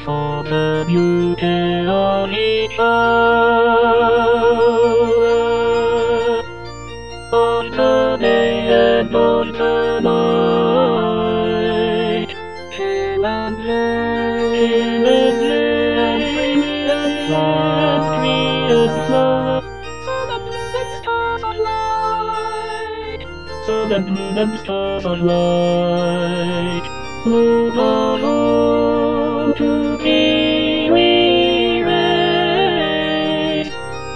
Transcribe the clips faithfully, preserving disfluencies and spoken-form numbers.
for the beauty of each hour, on the day and on the night. Chill and play, chill and play, and fly and free and fly. Sun and moon and stars are light. Move along to thee we raise.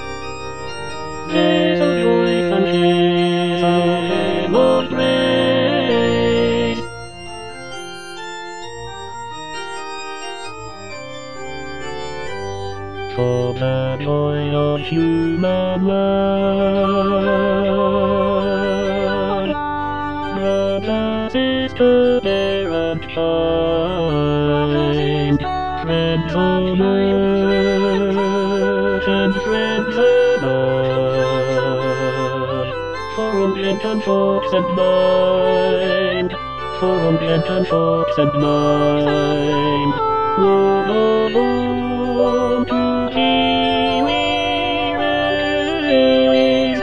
Days of joy and cheer, hymn of praise. For the joy of human life, brother, sister, bear and kind, friends on earth and friends above, for unpleasant thoughts and mind, for unpleasant thoughts and mind, move along to thee we raise.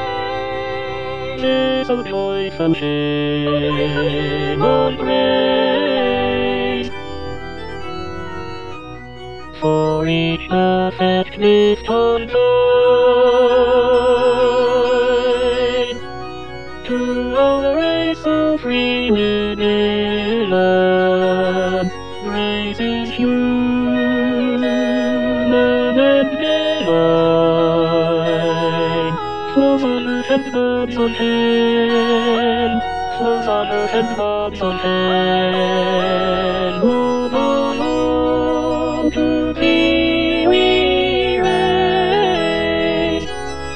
Days of joy and shame and praise, for each perfect lift on thine, to our race of free men, grace is human and divine. Flows on earth and birds on heaven, flows on earth and birds on heaven. Move along to thee we raise.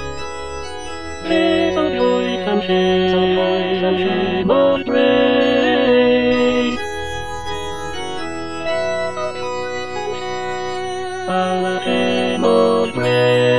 Days of joy and shame and praise. Our hymn of praise.